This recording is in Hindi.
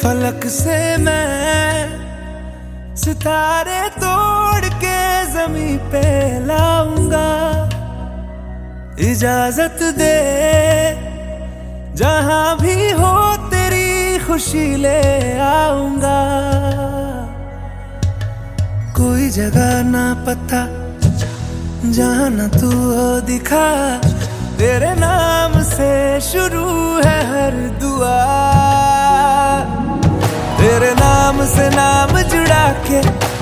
फलक से मैं सितारे तोड़ के जमीन पे लाऊंगा। इजाजत दे जहां भी हो तेरी खुशी ले आऊंगा। कोई जगह ना पता जहां ना तू हो दिखा, तेरे नाम से शुरू है हर दुआ। तेरे नाम से नाम जुड़ा के